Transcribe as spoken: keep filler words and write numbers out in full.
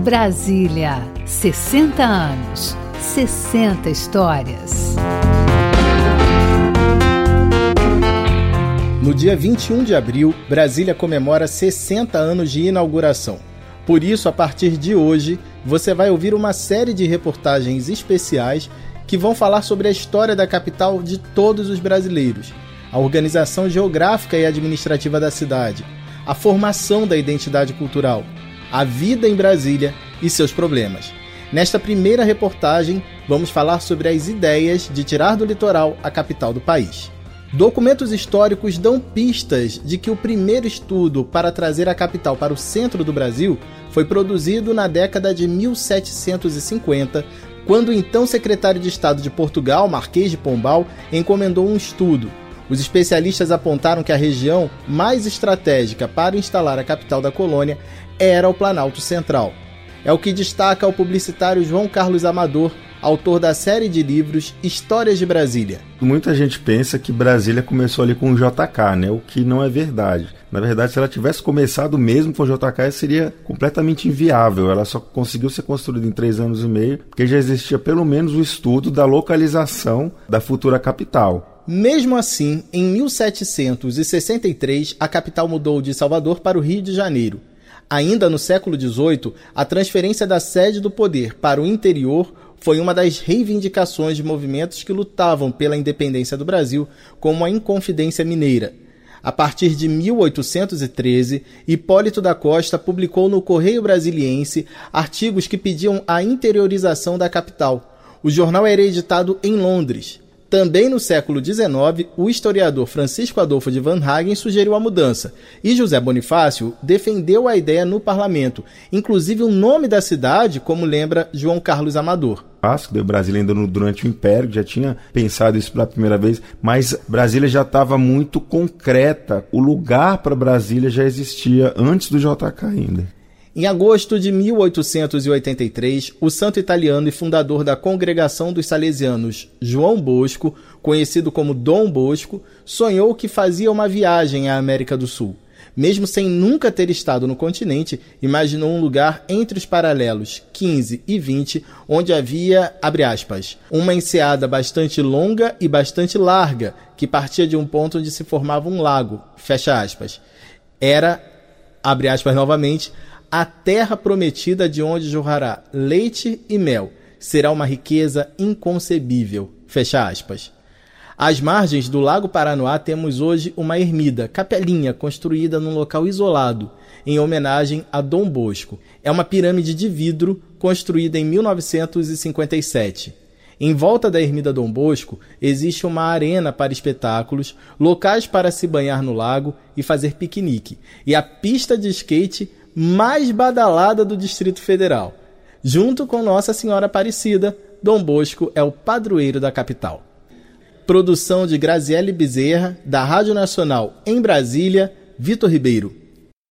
Brasília, sessenta anos, sessenta histórias. No dia vinte e um de abril, Brasília comemora sessenta anos de inauguração. Por isso, a partir de hoje, você vai ouvir uma série de reportagens especiais que vão falar sobre a história da capital de todos os brasileiros, a organização geográfica e administrativa da cidade, a formação da identidade cultural, a vida em Brasília e seus problemas. Nesta primeira reportagem, vamos falar sobre as ideias de tirar do litoral a capital do país. Documentos históricos dão pistas de que o primeiro estudo para trazer a capital para o centro do Brasil foi produzido na década de mil setecentos e cinquenta, quando o então secretário de Estado de Portugal, Marquês de Pombal, encomendou um estudo. Os especialistas apontaram que a região mais estratégica para instalar a capital da colônia era o Planalto Central. É o que destaca o publicitário João Carlos Amador, autor da série de livros Histórias de Brasília. Muita gente pensa que Brasília começou ali com o J K, né? O que não é verdade. Na verdade, se ela tivesse começado mesmo com o J K, seria completamente inviável. Ela só conseguiu ser construída em três anos e meio, porque já existia pelo menos o estudo da localização da futura capital. Mesmo assim, em mil setecentos e sessenta e três, a capital mudou de Salvador para o Rio de Janeiro. Ainda no século dezoito, a transferência da sede do poder para o interior foi uma das reivindicações de movimentos que lutavam pela independência do Brasil, como a Inconfidência Mineira. A partir de mil oitocentos e treze, Hipólito da Costa publicou no Correio Brasiliense artigos que pediam a interiorização da capital. O jornal era editado em Londres. Também no século dezenove, o historiador Francisco Adolfo de Van Hagen sugeriu a mudança, e José Bonifácio defendeu a ideia no parlamento, inclusive o nome da cidade, como lembra João Carlos Amador. Vasco deu Brasília ainda no, durante o Império, já tinha pensado isso pela primeira vez, mas Brasília já estava muito concreta, o lugar para Brasília já existia antes do J K ainda. Em agosto de mil oitocentos e oitenta e três, o santo italiano e fundador da Congregação dos Salesianos, João Bosco, conhecido como Dom Bosco, sonhou que fazia uma viagem à América do Sul. Mesmo sem nunca ter estado no continente, imaginou um lugar entre os paralelos quinze e vinte, onde havia, abre aspas, uma enseada bastante longa e bastante larga, que partia de um ponto onde se formava um lago, fecha aspas. Era, abre aspas novamente, a terra prometida de onde jorrará leite e mel. Será uma riqueza inconcebível. Fecha aspas. Às margens do Lago Paranoá temos hoje uma ermida, capelinha, construída num local isolado, em homenagem a Dom Bosco. É uma pirâmide de vidro construída em mil novecentos e cinquenta e sete. Em volta da ermida Dom Bosco existe uma arena para espetáculos, locais para se banhar no lago e fazer piquenique, e a pista de skate mais badalada do Distrito Federal. Junto com Nossa Senhora Aparecida, Dom Bosco é o padroeiro da capital. Produção de Graziele Bezerra, da Rádio Nacional em Brasília, Vitor Ribeiro.